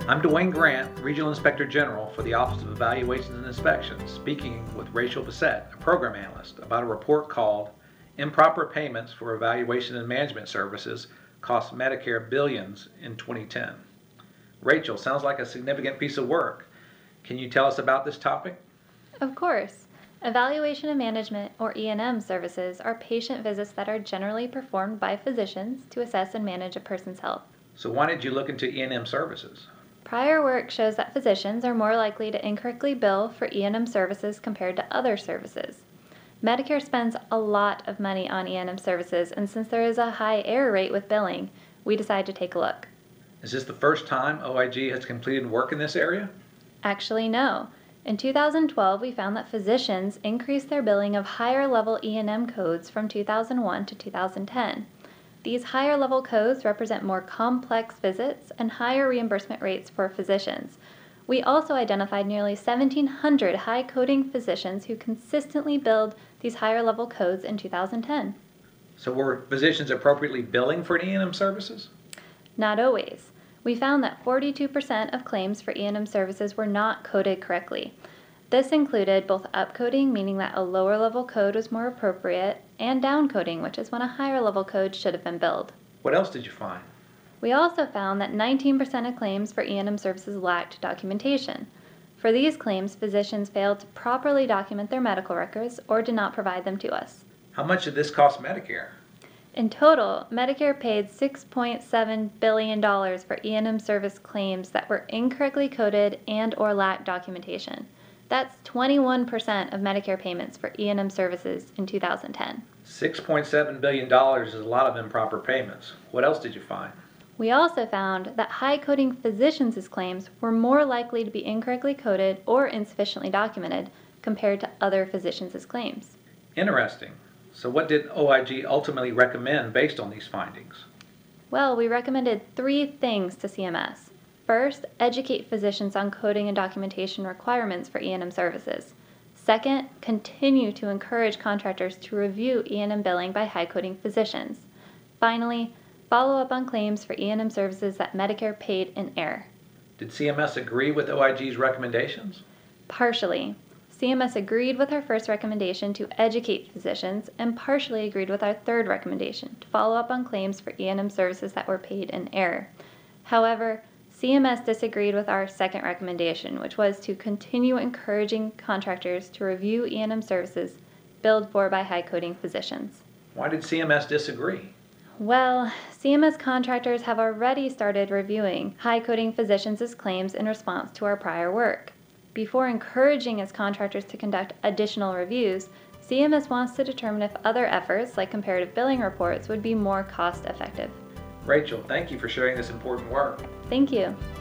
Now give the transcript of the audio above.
I'm Dwayne Grant, Regional Inspector General for the Office of Evaluations and Inspections, speaking with Rachel Bissett, a Program Analyst, about a report called Improper Payments for Evaluation and Management Services Cost Medicare Billions in 2010. Rachel, sounds like a significant piece of work. Can you tell us about this topic? Of course. Evaluation and management, or E&M services, are patient visits that are generally performed by physicians to assess and manage a person's health. So why did you look into E&M services? Prior work shows that physicians are more likely to incorrectly bill for E&M services compared to other services. Medicare spends a lot of money on E&M services, and since there is a high error rate with billing, we decided to take a look. Is this the first time OIG has completed work in this area? Actually, no. In 2012, we found that physicians increased their billing of higher-level E&M codes from 2001 to 2010. These higher-level codes represent more complex visits and higher reimbursement rates for physicians. We also identified nearly 1,700 high-coding physicians who consistently billed these higher-level codes in 2010. So were physicians appropriately billing for E&M services? Not always. We found that 42% of claims for E&M services were not coded correctly. This included both upcoding, meaning that a lower-level code was more appropriate, and downcoding, which is when a higher-level code should have been billed. What else did you find? We also found that 19% of claims for E&M services lacked documentation. For these claims, physicians failed to properly document their medical records or did not provide them to us. How much did this cost Medicare? In total, Medicare paid $6.7 billion for E&M service claims that were incorrectly coded and or lacked documentation. That's 21% of Medicare payments for E&M services in 2010. $6.7 billion is a lot of improper payments. What else did you find? We also found that high-coding physicians' claims were more likely to be incorrectly coded or insufficiently documented compared to other physicians' claims. Interesting. So what did OIG ultimately recommend based on these findings? Well, we recommended 3 things to CMS. First, educate physicians on coding and documentation requirements for E&M services. Second, continue to encourage contractors to review E&M billing by high-coding physicians. Finally, follow up on claims for E&M services that Medicare paid in error. Did CMS agree with OIG's recommendations? Partially. CMS agreed with our first recommendation to educate physicians and partially agreed with our third recommendation to follow up on claims for E&M services that were paid in error. However, CMS disagreed with our second recommendation, which was to continue encouraging contractors to review E&M services billed for by high-coding physicians. Why did CMS disagree? Well, CMS contractors have already started reviewing high-coding physicians' claims in response to our prior work. Before encouraging its contractors to conduct additional reviews, CMS wants to determine if other efforts, like comparative billing reports, would be more cost-effective. Rachel, thank you for sharing this important work. Thank you.